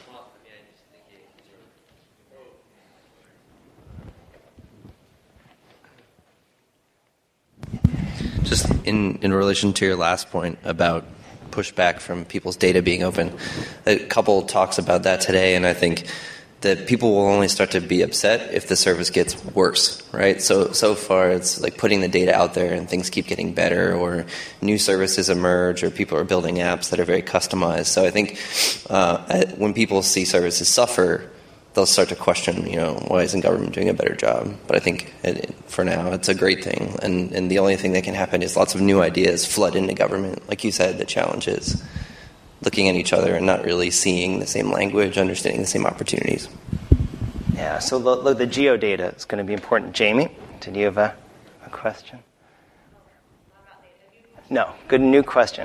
Just in relation to your last point about pushback from people's data being open, a couple talks about that today, and I think that people will only start to be upset if the service gets worse, right? So far it's like putting the data out there and things keep getting better, or new services emerge, or people are building apps that are very customized. So I think when people see services suffer, they'll start to question, why isn't government doing a better job? But I think for now it's a great thing. And the only thing that can happen is lots of new ideas flood into government. Like you said, the challenge is looking at each other and not really seeing the same language, understanding the same opportunities. Yeah, so look, the geodata is going to be important. Jamie, did you have a question? No, good new question.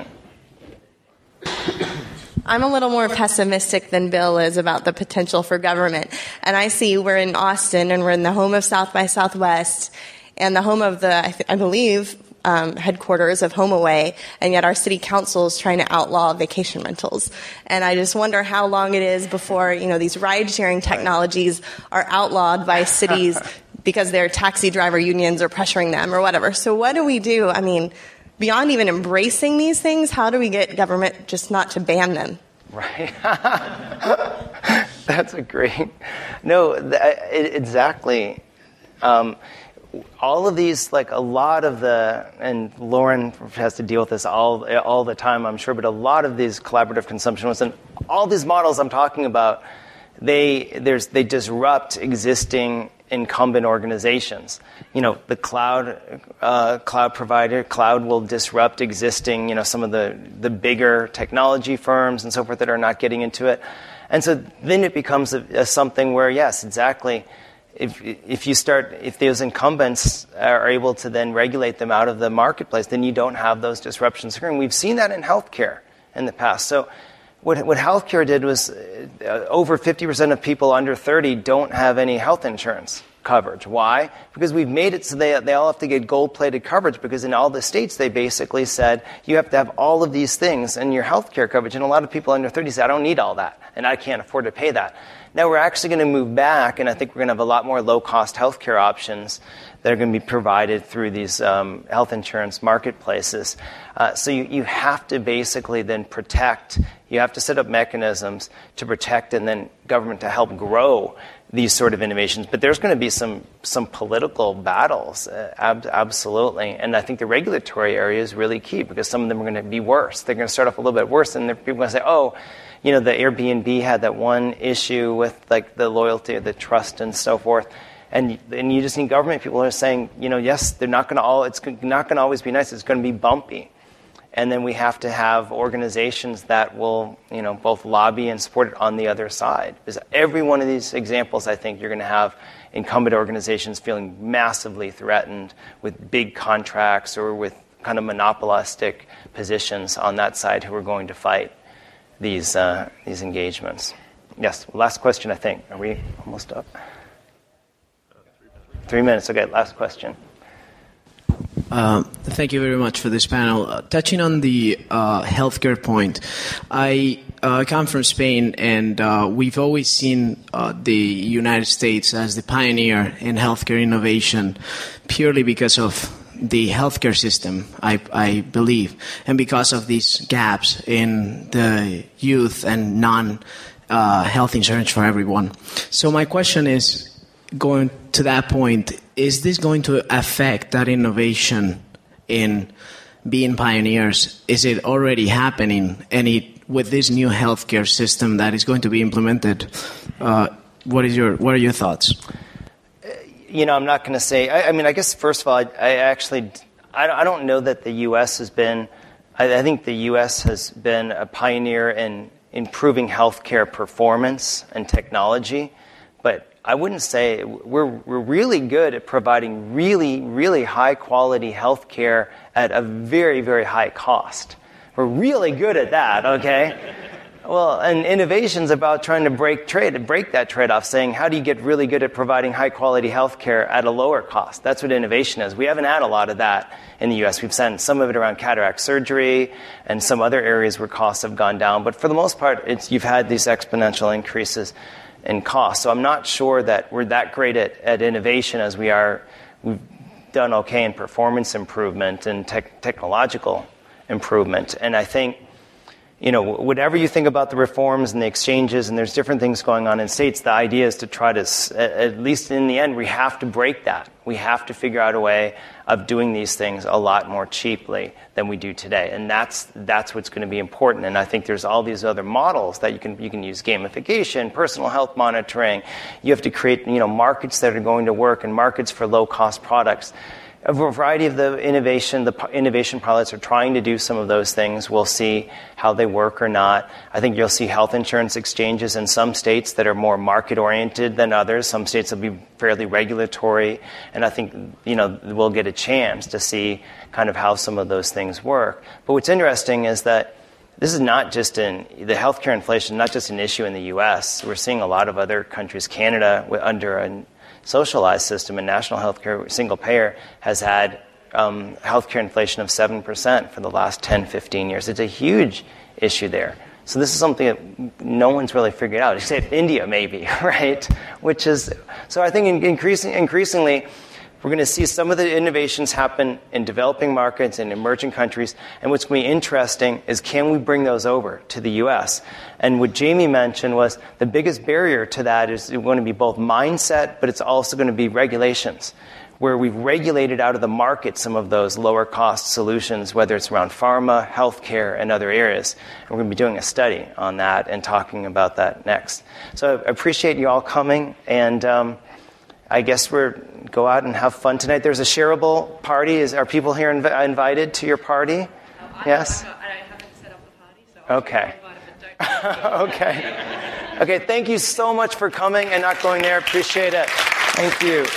I'm a little more pessimistic than Bill is about the potential for government. And I see we're in Austin, and we're in the home of South by Southwest, and the home of the, I believe, headquarters of HomeAway, and yet our city council is trying to outlaw vacation rentals. And I just wonder how long it is before, these ride-sharing technologies are outlawed by cities because their taxi driver unions are pressuring them or whatever. So what do we do? I mean, beyond even embracing these things, how do we get government just not to ban them? Right. That's a great. No, exactly. All of these, like a lot of and Lauren has to deal with this all the time, I'm sure, but a lot of these collaborative consumption and all these models I'm talking about, they disrupt existing incumbent organizations. The cloud provider, cloud will disrupt existing, some of the bigger technology firms and so forth that are not getting into it. And so then it becomes something where, yes, exactly, if those incumbents are able to then regulate them out of the marketplace, then you don't have those disruptions occurring. We've seen that in healthcare in the past. So what healthcare did was over 50% of people under 30 don't have any health insurance coverage. Why? Because we've made it so they all have to get gold-plated coverage, because in all the states they basically said you have to have all of these things in your healthcare coverage. And a lot of people under 30 say, I don't need all that, and I can't afford to pay that. Now we're actually going to move back, and I think we're going to have a lot more low-cost healthcare options that are going to be provided through these health insurance marketplaces. So you have to basically then protect. You have to set up mechanisms to protect, and then government to help grow these sort of innovations. But there's going to be some political battles, absolutely. And I think the regulatory area is really key, because some of them are going to be worse. They're going to start off a little bit worse, and people are going to say, oh, the Airbnb had that one issue with like the loyalty, the trust, and so forth. And you just need government people who are saying, yes, they're not going to it's not going to always be nice. It's going to be bumpy. And then we have to have organizations that will, both lobby and support it on the other side. Because every one of these examples, I think you're going to have incumbent organizations feeling massively threatened with big contracts or with kind of monopolistic positions on that side who are going to fight these engagements. Yes, last question, I think. Are we almost up? 3 minutes. Okay, last question. Thank you very much for this panel. Touching on the healthcare point, I come from Spain, and we've always seen the United States as the pioneer in healthcare innovation, purely because of the healthcare system, I believe, and because of these gaps in the youth and non-health insurance for everyone. So my question is, going to that point, is this going to affect that innovation in being pioneers? Is it already happening? And with this new healthcare system that is going to be implemented, what are your thoughts? I'm not going to say. I guess first of all, I don't know that the U.S. has been. I think the U.S. has been a pioneer in improving healthcare performance and technology, but I wouldn't say we're really good at providing really, really high quality health care at a very, very high cost. We're really good at that, okay? Well, and innovation's about trying to break that trade-off, saying how do you get really good at providing high quality health care at a lower cost? That's what innovation is. We haven't had a lot of that in the U.S. We've sent some of it around cataract surgery and some other areas where costs have gone down. But for the most part, you've had these exponential increases in cost. So I'm not sure that we're that great at innovation as we are. We've done okay in performance improvement and technological improvement. And I think, whatever you think about the reforms and the exchanges, and there's different things going on in states, the idea is to try to, at least in the end, we have to break that. We have to figure out a way of doing these things a lot more cheaply than we do today. And that's what's going to be important. And I think there's all these other models that you can use: gamification, personal health monitoring. You have to create, markets that are going to work, and markets for low-cost products. A variety of the innovation pilots are trying to do some of those things. We'll see how they work or not. I think you'll see health insurance exchanges in some states that are more market-oriented than others. Some states will be fairly regulatory. And I think, we'll get a chance to see kind of how some of those things work. But what's interesting is that this is not just the healthcare inflation, not just an issue in the U.S. We're seeing a lot of other countries. Canada, under a socialized system and national healthcare single payer, has had healthcare inflation of 7% for the last 10, 15 years. It's a huge issue there. So this is something that no one's really figured out, except India maybe, right? So I think increasingly, We're going to see some of the innovations happen in developing markets and emerging countries. And what's going to be interesting is, can we bring those over to the U.S.? And what Jamie mentioned was the biggest barrier to that is going to be both mindset, but it's also going to be regulations, where we've regulated out of the market some of those lower cost solutions, whether it's around pharma, healthcare, and other areas. And we're going to be doing a study on that and talking about that next. So I appreciate you all coming, and I guess we're go out and have fun tonight. There's a shareable party. Are people here invited to your party? Yes? I haven't set up the party, so okay. Okay. Okay, thank you so much for coming and not going there. Appreciate it. Thank you.